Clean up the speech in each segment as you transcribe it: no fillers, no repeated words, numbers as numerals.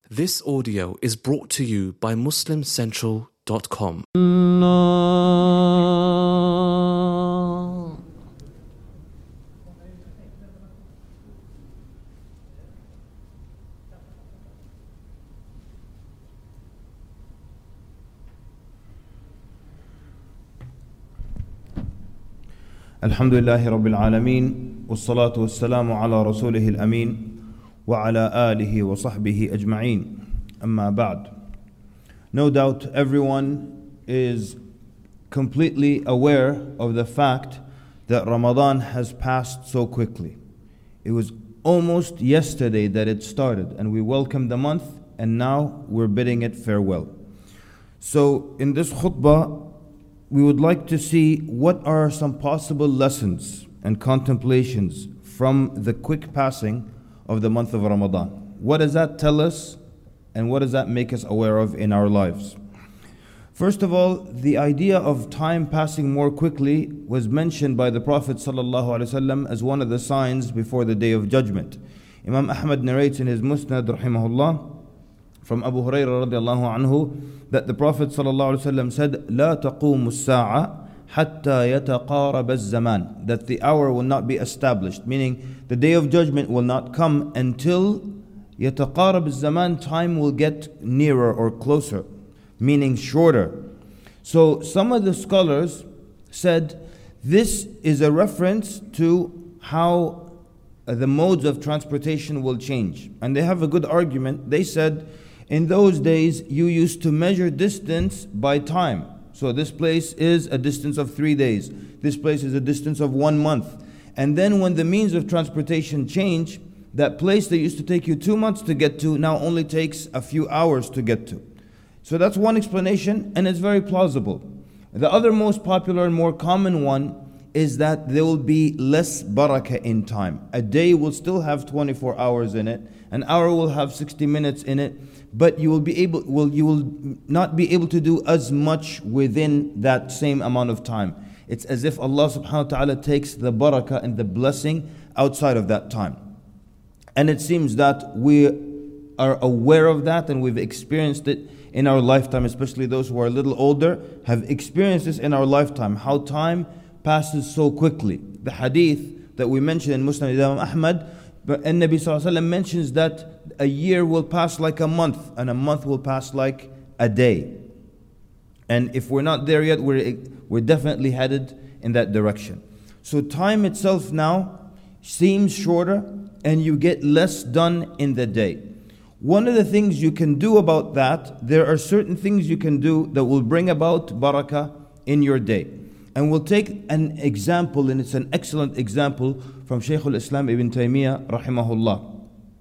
This audio is brought to you by MuslimCentral.com. الحمد لله رب العالمين والصلاة والسلام على رسوله الأمين وعلى آله وصحبه أجمعين أما بعد. No doubt everyone is completely aware of the fact that Ramadan has passed so quickly. It was almost yesterday that it started, and we welcomed the month, and now we're bidding it farewell. So in this khutbah, we would like to see what are some possible lessons and contemplations from the quick passing of the month of Ramadan. What does that tell us, and what does that make us aware of in our lives? First of all, the idea of time passing more quickly was mentioned by the Prophet ﷺ as one of the signs before the Day of Judgment. Imam Ahmad narrates in his Musnad rahimahullah from Abu Hurairah radiallahu anhu that the Prophet ﷺ said, لا تقوم الساعة حتى يتقارب الزمان, that the hour will not be established, meaning the Day of Judgment will not come until يتقارب الزمان, time will get nearer or closer, meaning shorter. So some of the scholars said this is a reference to how the modes of transportation will change. And they have a good argument. They said, in those days, you used to measure distance by time. So this place is a distance of 3 days. This place is a distance of 1 month. And then when the means of transportation change, that place that used to take you 2 months to get to now only takes a few hours to get to. So that's one explanation, and it's very plausible. The other most popular and more common one is that there will be less barakah in time. A day will still have 24 hours in it. An hour will have 60 minutes in it. But you will not be able to do as much within that same amount of time. It's as if Allah subhanahu wa ta'ala takes the barakah and the blessing outside of that time. And it seems that we are aware of that, and we've experienced it in our lifetime, especially those who are a little older have experienced this in our lifetime, how time passes so quickly. The hadith that we mentioned in Musnad Imam Ahmad, but Nabi sallallahu alaihi wasallam mentions that a year will pass like a month, and a month will pass like a day. And if we're not there yet, we're definitely headed in that direction. So time itself now seems shorter, and you get less done in the day. One of the things you can do about that, there are certain things you can do that will bring about barakah in your day. And we'll take an example, and it's an excellent example from Shaykh al-Islam Ibn Taymiyyah rahimahullah.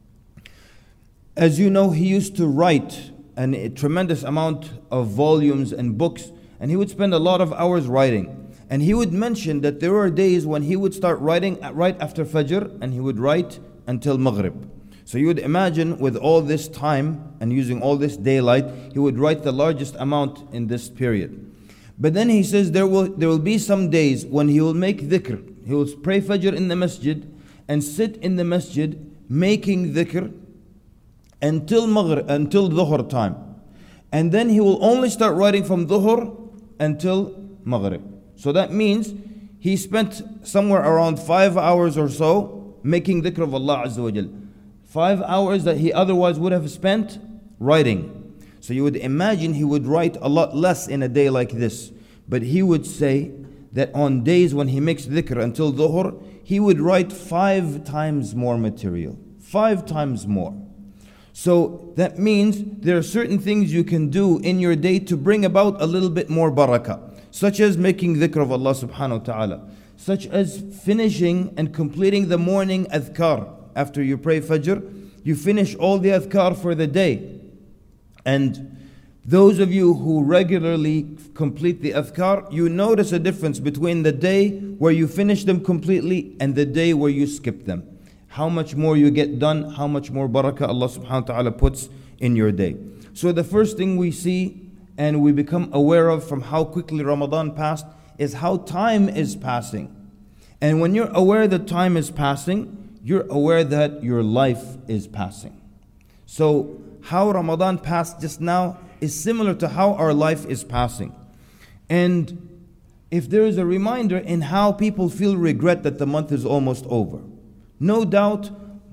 As you know, he used to write a tremendous amount of volumes and books, and he would spend a lot of hours writing. And he would mention that there were days when he would start writing right after Fajr, and he would write until Maghrib. So you would imagine with all this time and using all this daylight, he would write the largest amount in this period. But then he says there will be some days when he will make dhikr. He will pray Fajr in the masjid and sit in the masjid making dhikr until Dhuhr time. And then he will only start writing from Dhuhr until Maghrib. So that means he spent somewhere around 5 hours or so making dhikr of Allah Azza wa Jal. 5 hours that he otherwise would have spent writing. So you would imagine he would write a lot less in a day like this. But he would say that on days when he makes dhikr until Dhuhr, he would write 5 times more material. 5 times more. So that means there are certain things you can do in your day to bring about a little bit more barakah. Such as making dhikr of Allah subhanahu wa ta'ala. Such as finishing and completing the morning adhkar. After you pray Fajr, you finish all the adhkar for the day. And those of you who regularly complete the adhkar, you notice a difference between the day where you finish them completely and the day where you skip them. How much more you get done, how much more barakah Allah subhanahu wa ta'ala puts in your day. So the first thing we see and we become aware of from how quickly Ramadan passed is how time is passing. And when you're aware that time is passing, you're aware that your life is passing. So how Ramadan passed just now is similar to how our life is passing. And if there is a reminder in how people feel regret that the month is almost over, no doubt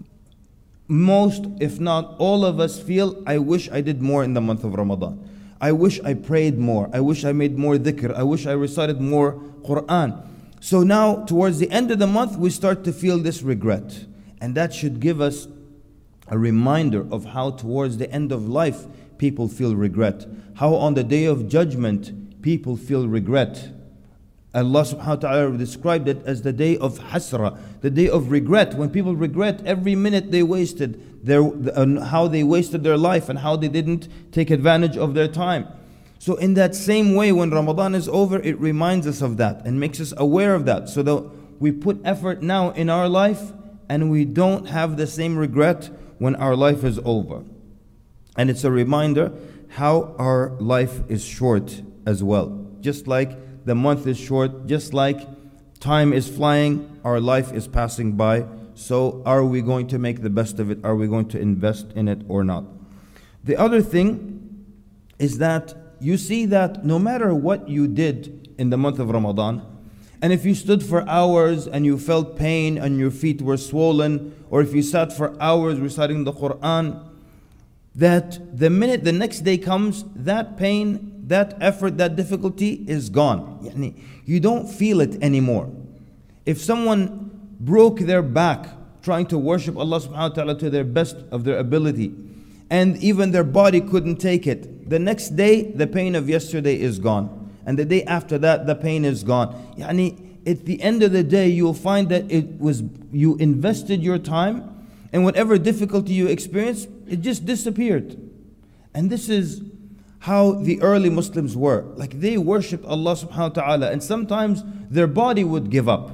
most, if not all of us feel, I wish I did more in the month of Ramadan. I wish I prayed more. I wish I made more dhikr. I wish I recited more Quran. So now, towards the end of the month, we start to feel this regret. And that should give us a reminder of how towards the end of life, people feel regret. How on the day of judgment, people feel regret. Allah subhanahu wa ta'ala described it as the day of hasra, the day of regret, when people regret every minute they wasted, how they wasted their life and how they didn't take advantage of their time. So in that same way, when Ramadan is over, it reminds us of that and makes us aware of that, so that we put effort now in our life and we don't have the same regret when our life is over. And it's a reminder how our life is short as well. Just like the month is short, just like time is flying, our life is passing by. So are we going to make the best of it? Are we going to invest in it or not? The other thing is that you see that no matter what you did in the month of Ramadan, and if you stood for hours and you felt pain and your feet were swollen, or if you sat for hours reciting the Quran, that the minute the next day comes, that pain, that effort, that difficulty is gone. You don't feel it anymore. If someone broke their back trying to worship Allah subhanahu wa ta'ala to their best of their ability, and even their body couldn't take it, the next day the pain of yesterday is gone, and the day after that the pain is gone. At the end of the day, you'll find that you invested your time, and whatever difficulty you experienced, it just disappeared. And this is how the early Muslims were. Like, they worshipped Allah subhanahu wa ta'ala, and sometimes their body would give up.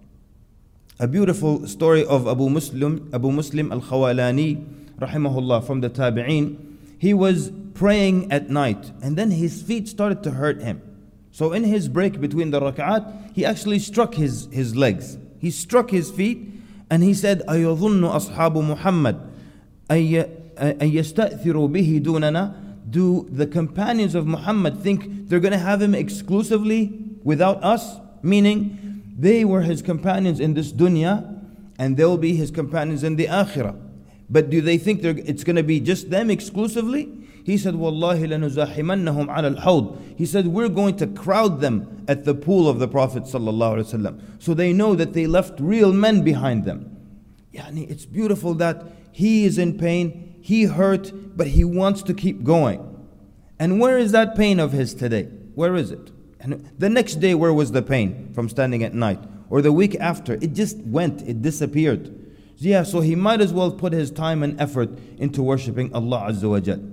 A beautiful story of Abu Muslim al-Khawalani, rahimahullah, from the Tabi'een. He was praying at night, and then his feet started to hurt him. So in his break between the rak'at, he actually struck his legs. He struck his feet, and he said, أَيَظُنُّ أَصْحَابُ مُحَمَّدٍ أَن يَسْتَأْثِرُوا بِهِ دُونَنَا. Do the companions of Muhammad think they're going to have him exclusively without us? Meaning, they were his companions in this dunya, and they'll be his companions in the akhirah. But do they think it's going to be just them exclusively? He said, Wallahi لَنُزَاحِمَنَّهُمْ عَلَى الْحَوْضِ. He said, we're going to crowd them at the pool of the Prophet ﷺ. So they know that they left real men behind them. It's beautiful that he is in pain, he hurt, but he wants to keep going. And where is that pain of his today? Where is it? And the next day, where was the pain from standing at night? Or the week after? It just went, it disappeared. So he might as well put his time and effort into worshipping Allah Azza wa Jal.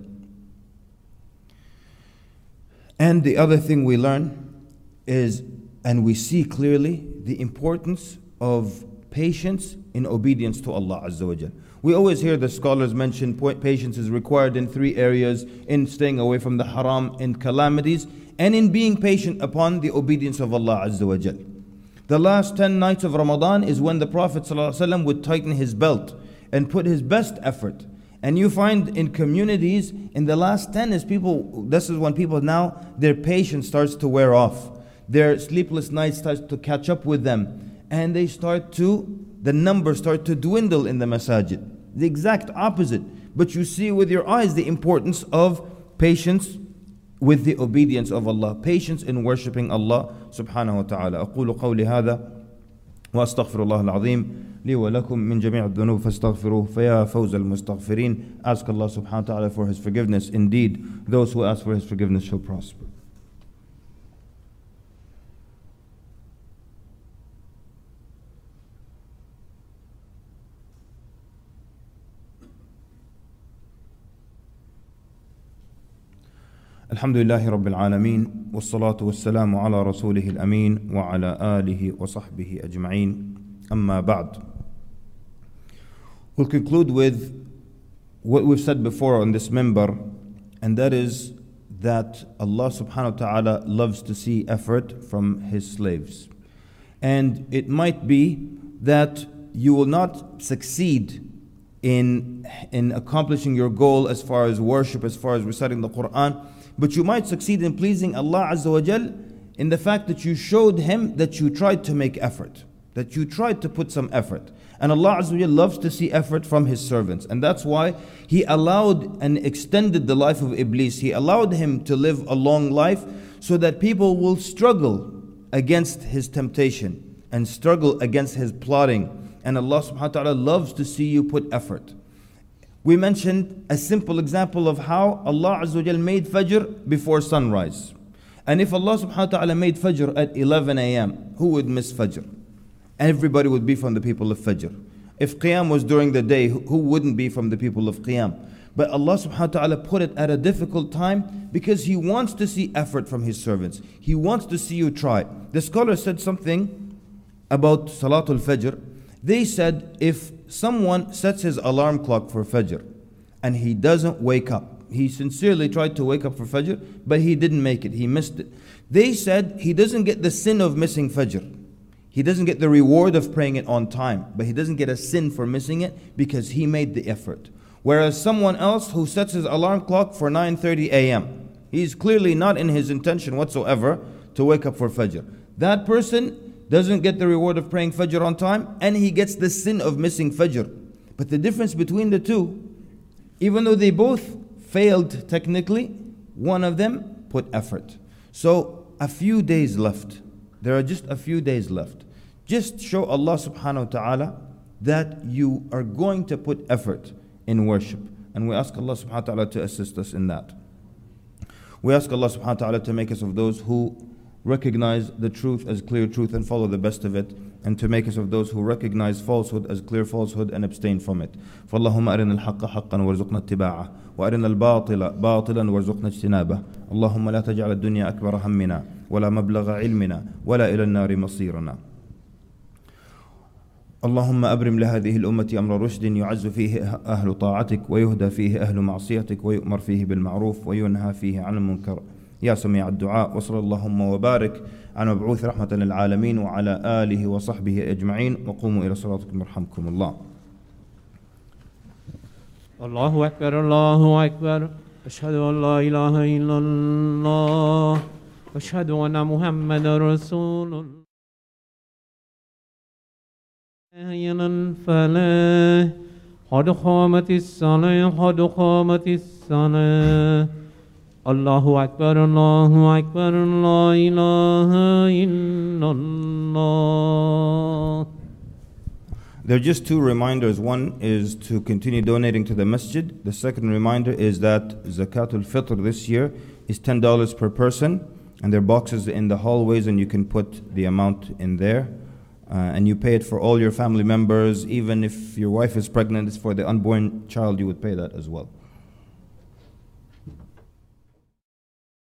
And the other thing we learn is, and we see clearly, the importance of patience in obedience to Allah Azza wa Jal. We always hear the scholars mention patience is required in 3 areas: in staying away from the haram, in calamities, and in being patient upon the obedience of Allah Azza wa Jal. The last 10 nights of Ramadan is when the Prophet ﷺ would tighten his belt and put his best effort. And you find in communities, in the last 10 this is when people now, their patience starts to wear off. Their sleepless nights starts to catch up with them. And the numbers start to dwindle in the masajid. The exact opposite. But you see with your eyes the importance of patience with the obedience of Allah. Patience in worshipping Allah subhanahu wa ta'ala. أقول قولي هذا وأستغفر الله العظيم لي ولكم من جميع الذنوب فاستغفروه فيا فوز المستغفرين. Ask Allah subhanahu wa ta'ala for His forgiveness. Indeed, those who ask for His forgiveness shall prosper. الحمد لله رب العالمين والصلاة والسلام على رسوله الأمين وعلى آله وصحبه أجمعين أما بعد. We'll conclude with what we've said before on this minbar, and that is that Allah subhanahu wa ta'ala loves to see effort from His slaves. And it might be that you will not succeed in accomplishing your goal as far as worship, as far as reciting the Quran. But you might succeed in pleasing Allah Azza wa Jal in the fact that you showed Him that you tried to make effort, that you tried to put some effort. And Allah Azza wa Jal loves to see effort from His servants. And that's why He allowed and extended the life of Iblis. He allowed him to live a long life so that people will struggle against his temptation and struggle against his plotting. And Allah subhanahu wa ta'ala loves to see you put effort. We mentioned a simple example of how Allah Azza wa Jal made Fajr before sunrise. And if Allah subhanahu wa ta'ala made Fajr at 11 a.m., who would miss Fajr? Everybody would be from the people of Fajr. If Qiyam was during the day, who wouldn't be from the people of Qiyam? But Allah subhanahu wa ta'ala put it at a difficult time because He wants to see effort from His servants. He wants to see you try. The scholar said something about Salatul Fajr. They said if someone sets his alarm clock for Fajr and he doesn't wake up, he sincerely tried to wake up for Fajr, but he didn't make it, he missed it. They said he doesn't get the sin of missing Fajr. He doesn't get the reward of praying it on time, but he doesn't get a sin for missing it because he made the effort. Whereas someone else who sets his alarm clock for 9:30 a.m., he's clearly not in his intention whatsoever to wake up for Fajr. That person doesn't get the reward of praying Fajr on time, and he gets the sin of missing Fajr. But the difference between the two, even though they both failed technically, one of them put effort. So a few days left. There are just a few days left. Just show Allah subhanahu wa ta'ala that you are going to put effort in worship. And we ask Allah subhanahu wa ta'ala to assist us in that. We ask Allah subhanahu wa ta'ala to make us of those who recognize the truth as clear truth and follow the best of it, and to make us of those who recognize falsehood as clear falsehood and abstain from it. فاللهم أرنا الحق حقا وارزقنا اتباعه وأرنا الباطل باطلا وارزقنا اجتنابه اللهم لا تجعل الدنيا أكبر همنا ولا مبلغ علمنا ولا إلى النار مصيرنا. اللهم أبرم لهذه الأمة أمر رشد يعز فيه أهل طاعتك ويهدى فيه أهل معصيتك ويؤمر فيه بالمعروف وينهى فيه عن المنكر يا سميع الدعاء. وصلى اللهم وبارك على مبعوث رحمة للعالمين وعلى آله وصحبه أجمعين وقوموا إلى صلاتكم يرحمكم الله. الله أكبر الله أكبر أشهد أن لا إله إلا الله أشهد أن محمد رسول الله. الفلاح قد قامت الصلاة قد قامت الصلاة الله أكبر الله أكبر لا إله إلا الله. There are just two reminders. One is to continue donating to the masjid. The second reminder is that Zakatul Fitr this year is $10 per person, and there are boxes in the hallways and you can put the amount in there. And you pay it for all your family members. Even if your wife is pregnant, it's for the unborn child, you would pay that as well.